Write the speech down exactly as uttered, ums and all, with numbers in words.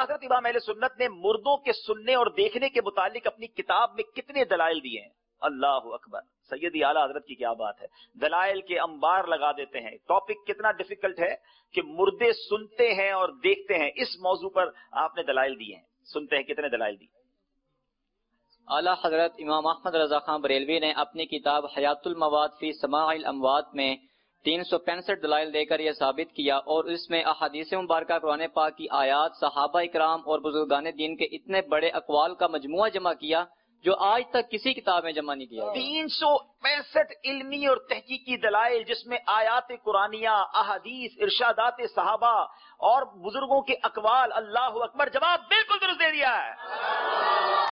हजरत इमाम अहले सुन्नत ने मुर्दों के सुनने और देखने के मुतालिक अपनी किताब में कितने दलाइल दिए हैं। अल्लाह अकबर, सैयदी आला हजरत की क्या बात है, दलाइल के अंबार लगा देते हैं। टॉपिक कितना डिफिकल्ट है कि मुर्दे सुनते हैं और देखते हैं, इस मौजू पर आपने दलाइल दिए हैं। सुनते हैं, कितने दलाइल दिए। आला हजरत इमाम अहमद रजा खान बरेलवी ने अपनी किताब हयातुल मवाद फी समाइल अमवात में तीन सौ पैंसठ दलाइल देकर यह साबित किया और इसमें अहादीस मुबारक कुरान पाक की आयात, सहाबा इकराम और बुजुर्गान दीन के इतने बड़े अकवाल का मजमुआ जमा किया जो आज तक किसी किताब में जमा नहीं किया। तीन सौ पैंसठ इल्मी और तहकीकी दलाइल, जिसमें आयात कुरानिया, अहादीस, इरशादात सहाबा और बुजुर्गों के अकवाल। अल्लाह अकबर, जवाब बिल्कुल दुरुस्त दे दिया है।